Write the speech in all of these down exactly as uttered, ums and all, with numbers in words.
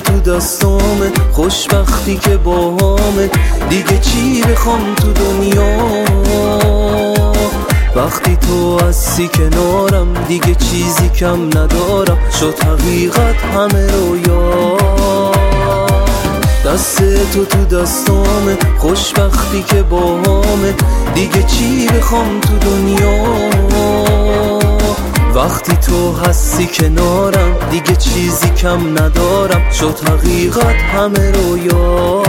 تو دستامه، خوشبختی که باهامه، دیگه چی بخوام تو دنیا؟ وقتی تو هستی کنارم دیگه چیزی کم ندارم، شد حقیقت همه رویا. دست تو تو دستامه، خوشبختی که باهامه، دیگه چی بخوام تو دنیا؟ وقتی تو هستی کنارم دیگه چیزی کم ندارم، شد حقیقت همه رویا.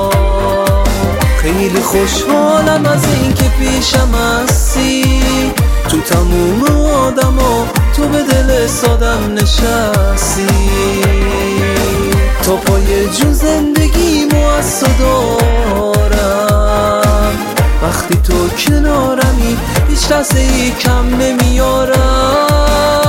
خیلی خوشحالم از این که پیشم هستی، تو تموم آدم ها تو به دل سادم نشستی. تا پای جون زندگیمو از تو دارم، وقتی تو کنارمی هیچ لحظه ای کم نمیارم.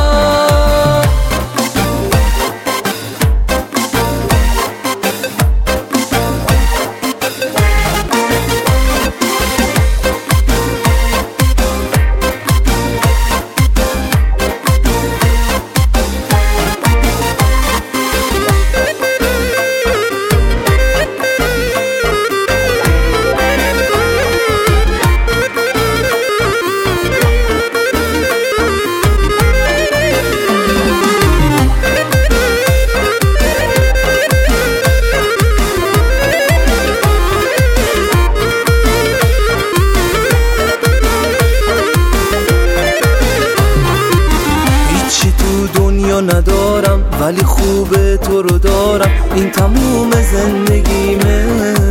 ندارم ولی خوبه تو رو دارم، این تموم زندگیمه.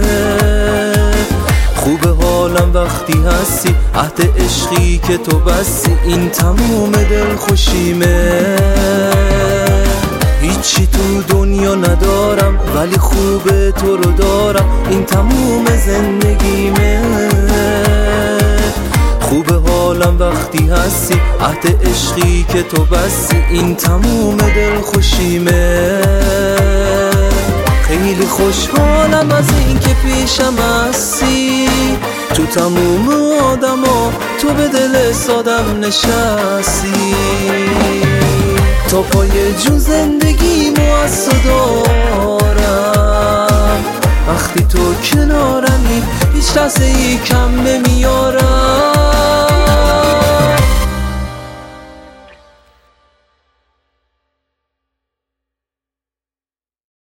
خوبه حالم وقتی هستی، عهد عشقی که تو بستی، این تموم دل خوشیمه. هیچی تو دنیا ندارم ولی خوبه تو رو دارم، این تموم زندگیمه. خوبه حالم وقتی هستی، عهد عشقی که تو بستی، این تموم دل خوشیمه. خیلی خوشحالم از این که پیشم هستی، تو تموم آدم ها تو به دل سادم نشستی. تا پای جون زندگیمو از تو دارم، وقتی تو کنارمی هیچ لحظه ای کم